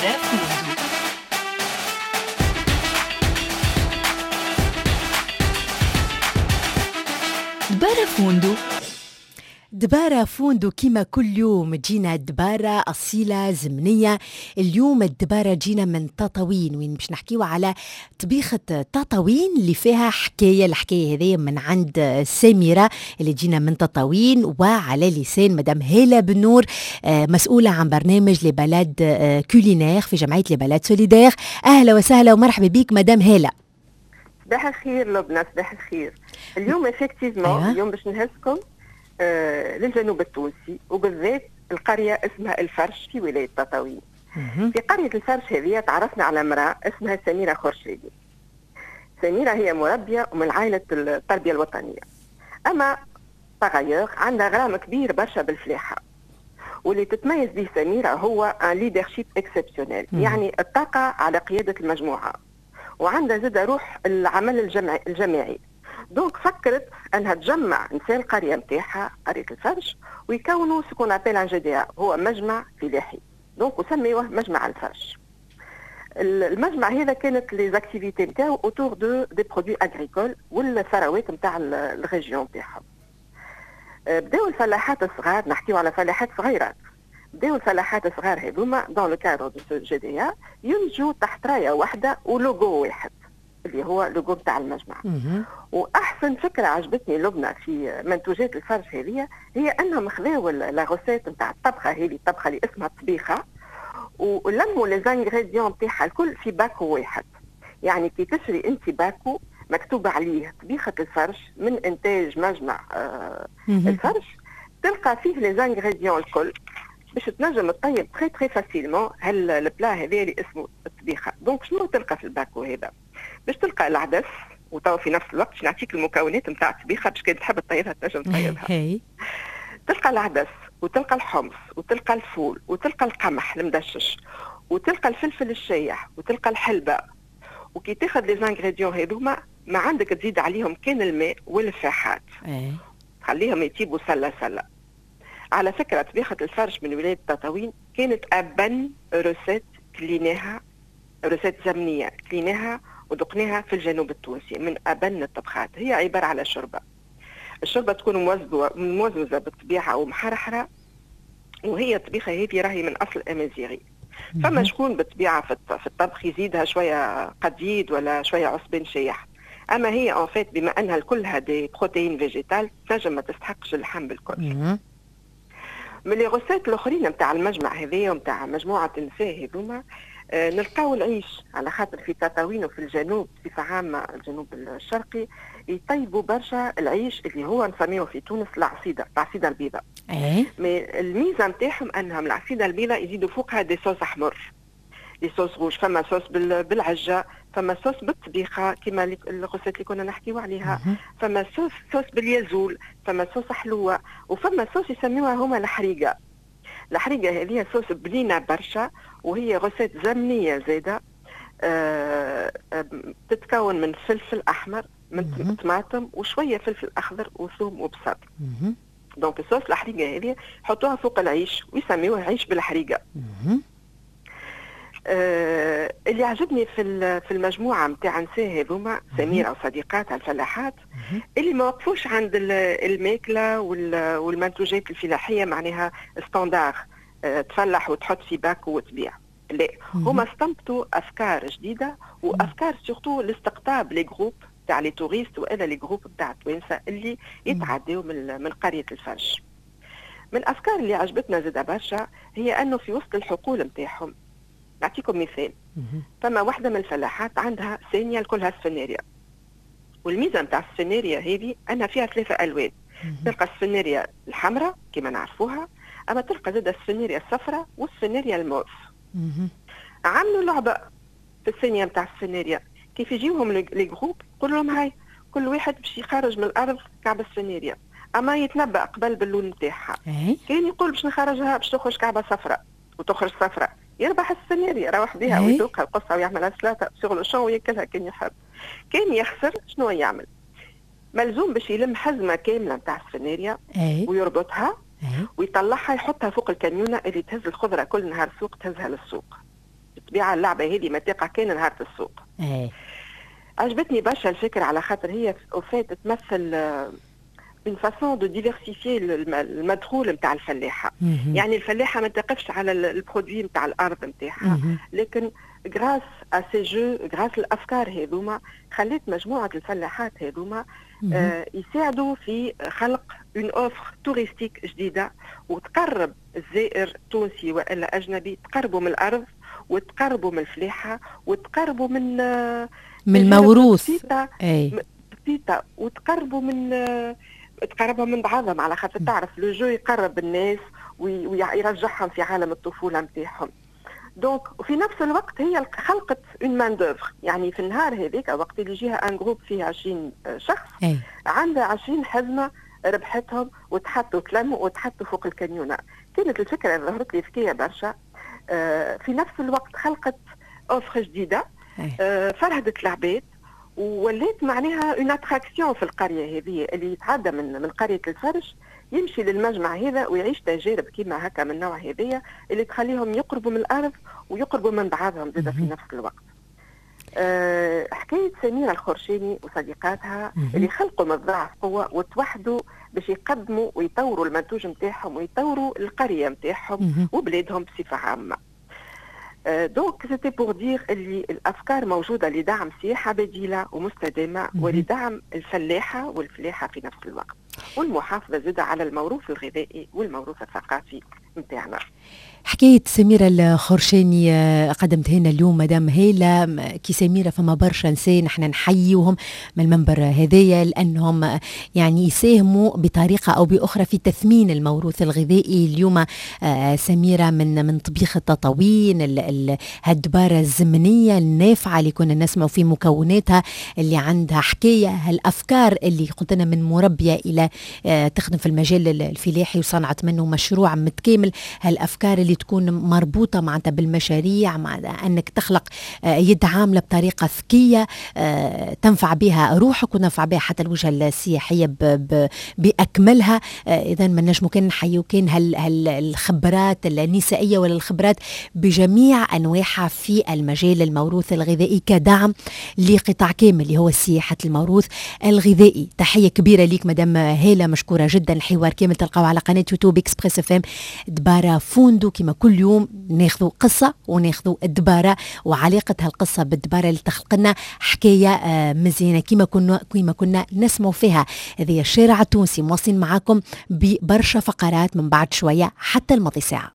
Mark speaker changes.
Speaker 1: Barafundo. Barafundo. دبارة فوندو كيما كل يوم جينا دبارة أصيلة زمنية. اليوم الدبارة جينا من تطاوين، وين باش نحكيو على طبيخة تطاوين اللي فيها حكاية. الحكاية هذه من عند سميرة اللي جينا من تطاوين، وعلى لسان مدام هالة بنور مسؤولة عن برنامج لبلاد كولينير في جمعية لبلاد سوليدير. أهلا وسهلا ومرحبا بك مدام هالة.
Speaker 2: صباح الخير لبنى، صباح الخير. اليوم افكتيفمون اليوم باش نهزكم للجنوب التونسي، وبالذات القرية اسمها الفرش في ولاية تطاوين. في قرية الفرش هذه تعرفنا على امرأة اسمها سميرة خورشيدي. سميرة هي مربية ومن عائلة التربية الوطنية، أما تغير عندها غرام كبير برشا بالفلاحة، واللي تتميز به سميرة هو ان ليدرشيب اكسبسيونيل، يعني الطاقة على قيادة المجموعة، وعندها زاد روح العمل الجماعي. دونك فكرت انها تجمع نساء القريه نتاعها قريه الفرش ويكونوا سكون ابيل ان جي دي ا، هو مجمع فلاحي، دونك وسميوه مجمع الفرش. المجمع هذا كانت لي زاكتيفيتي نتاعو اوتور دو دي برودوي اغريكول والثروات نتاع الريجيون نتاعهم. بداو الفلاحات الصغار، نحكيو على فلاحات صغيرات، بداو الفلاحات الصغار هذوما دون لو كادر دو سو جي دي ا ينتجوا تحت رايه واحده ولوغو واحد اللي هو لوغو نتاع المجمع. واحسن فكره عجبتني لبنى في منتوجات الفرش هذه هي انهم خذاو لا غوسيت نتاع الطبخه هذه، الطبخه اللي اسمها الطبيخه، ولموا لي زانغريديون نتاعها الكل في باكو واحد. يعني كي تشري انت باكو مكتوب عليه طبيخه الفرش من انتاج مجمع الفرش، تلقى فيه لي زانغريديون الكل باش تنجم تطيب تري تري فاسيلمون البلا هذا اللي اسمه الطبيخه. دونك شنو تلقى في الباكو هذا؟ باش تلقى العدس، وتوا في نفس الوقت باش نعطيك المكونات نتاع الطبيخه باش كان تحب تطيبها تنجم تطيبها. تلقى العدس، وتلقى الحمص، وتلقى الفول، وتلقى القمح المدشش، وتلقى الفلفل الشايح، وتلقى الحلبه. وكي تاخذ لي زانغريديون هذوما ما عندك تزيد عليهم كان الماء والفاحات، خليهم يطيبوا سله سله. على فكره طبيخه الفرش من ولايه تطاوين كانت ابن روسيت كليناها، روسيت زمنيه كليناها ودقناها في الجنوب التونسي، من أبن الطبخات. هي عبارة على شوربة، الشوربة تكون موزوزة بالطبيعة ومحرحرة، وهي الطبيخة هذه راهي من أصل أمازيغي. فما شكون بالطبيعة في الطبخ يزيدها شوية قديد ولا شوية عصبان شايح، أما هي أن فيت بما أنها كلها دي بروتين فيجيتال تنجم ما تستحقش اللحم بالكل. من لي غوسيت الأخرين نتاع المجمع هذايا ونتاع مجموعة النساء هذوما نلقاو العيش، على خاطر في تطاوين وفي الجنوب بصفة عامة الجنوب الشرقي يطيبوا برشا العيش اللي هو نسميه في تونس العصيدة البيضاء. مي الميزة نتاعهم أنهم العصيدة البيضاء يزيدوا فوقها دي صوص أحمر، دي صوص روج، فما صوص بالعجة، فما صوص بالطبيخة كما الغوسيت اللي كنا نحكيو عليها، فما صوص باليازول، فما صوص حلوة، وفما صوص يسميوها هما الحريقة. الحريقة هذه صوص بنينة برشا، وهي غوسيت زمنية زادة. تتكون من فلفل أحمر، من طماطم، وشوية فلفل أخضر وثوم وبصل. دونك الصوص الحريقة هذه يحطوها فوق العيش ويسميوها عيش بالحريقة. اللي عجبني في المجموعة متاع نساء هذوما سميرة وصديقاتها الفلاحات اللي ما وقفوش عند الماكلة والمنتوجات الفلاحية معناها ستاندار تفلح وتحط في باك وتبيع، لا، هما استنبطوا أفكار جديدة وأفكار سورتو لاستقطاب لي جروب تاع لي توريست وإلا لي جروب تاع التوانسة اللي يتعدوا من قرية الفرش. من الأفكار اللي عجبتنا زادة برشا هي أنه في وسط الحقول متاعهم، نعطيكم مثال، فما واحدة من الفلاحات عندها ثانية كلها سفناريا، والميزة نتاع السفناريا هذه أنها فيها 3 ألوان. تلقى السفناريا الحمراء كما نعرفوها، أما تلقى زادة السفناريا الصفراء والسفناريا الموف. عملوا لعبة في الثانية نتاع السفناريا، كيف يجيوهم لي جروب يقول لهم هاي كل واحد باش يخرج من الأرض كعبة السفناريا، أما يتنبأ قبل باللون نتاعها. كان يقول باش نخرجها باش تخرج كعبة صفراء وتخرج صفراء، يربح السفناريا يروح بها ويذوقها القصة ويعملها سلطة سوغ لو شون وياكلها كان يحب. كان يخسر شنو يعمل؟ ملزوم باش يلم حزمة كاملة نتاع السفناريا ويربطها ويطلعها يحطها فوق الكاميونة اللي تهز الخضرة كل نهار سوق، تهزها للسوق بالطبيعه اللعبه هذه ما تقع كان نهار السوق. عجبتني برشا الفكره على خاطر هي وفات تمثل une façon de diversifier المدخول نتاع الفلاحه. يعني الفلاحه ما تقفش على البرودوي نتاع الارض نتاعها، لكن غراس ا سي جو، غراس الافكار هذوما خلت مجموعه الفلاحات هذوما يساعدوا في خلق اون اوفر توريستيك جديده وتقرب الزائر التونسي والا اجنبي، تقربوا من الارض وتقربوا من الفلاحه وتقربوا من
Speaker 1: الموروث
Speaker 2: وتقربوا تقربهم من بعضهم، على خاطر تعرف لو جو يقرب الناس ويرجعهم في عالم الطفوله نتاعهم. دونك وفي نفس الوقت هي خلقت اون مان دوفر، يعني في النهار هذيك وقت اللي يجيها ان جروب فيه 20 شخص عندها 20 حزمه ربحتهم وتحطوا تلموا وتحطوا فوق الكانيونه. كانت الفكره اللي ظهرت لي ذكيه برشا. في نفس الوقت خلقت اوفر جديده، فرهدت العباد وليت معناها اون اتراكسيون في القريه هذه. اللي يتعدى من قريه الفرش يمشي للمجمع هذا ويعيش تجارب كيما هكا من النوع هذيا اللي تخليهم يقربوا من الارض ويقربوا من بعضهم زاد في نفس الوقت. حكايه سميره الخرشيني وصديقاتها اللي خلقوا من الضعف قوه وتوحدوا باش يقدموا ويطوروا المنتوج نتاعهم ويطوروا القريه نتاعهم وبلادهم بصفه عامه. دونك سيتي بور دير اللي الافكار موجوده لدعم سياحه بديله ومستدامه ولدعم الفلاحه والفلاحه في نفس الوقت، والمحافظه زاده على الموروث الغذائي والموروث الثقافي نتاعنا.
Speaker 1: حكاية سميرة الخرشاني قدمتها لنا اليوم مدام هيلة. كي سميرة فما برشا نساء نحن نحييهم من المنبر هذايا لأنهم يعني يساهموا بطريقة أو بأخرى في تثمين الموروث الغذائي. اليوم سميرة من طبيخ التطاوين، هالدبارة الزمنية النافعة اللي كنا نسمع في مكوناتها، اللي عندها حكاية، هالأفكار اللي قلت لنا من مربية إلى تخدم في المجال الفلاحي وصنعت منه مشروع متكامل. هالأفكار اللي تكون مربوطة معناتها بالمشاريع، مع أنك تخلق يد عاملة بطريقة ذكية تنفع بها روحك وننفع بها حتى الوجهة السياحية بأكملها. إذن ما نجمو كان نحيو كان الخبرات النسائية ولا الخبرات بجميع أنواعها في المجال الموروث الغذائي كدعم لقطاع كامل اللي هو سياحة الموروث الغذائي. تحية كبيرة ليك مدام هالة، مشكورة جدا. الحوار كامل تلقاو على قناة يوتيوب إكسبريس FM. دبارة فوندو كما كل يوم ناخذوا قصة وناخذوا الدبارة وعلاقة هالقصة بالدبارة اللي تخلق لنا حكاية مزيانة كما كنا نسمع فيها. هذه الشارع التونسي مواصلين معاكم ببرشا فقرات من بعد شوية حتى الماضي ساعة.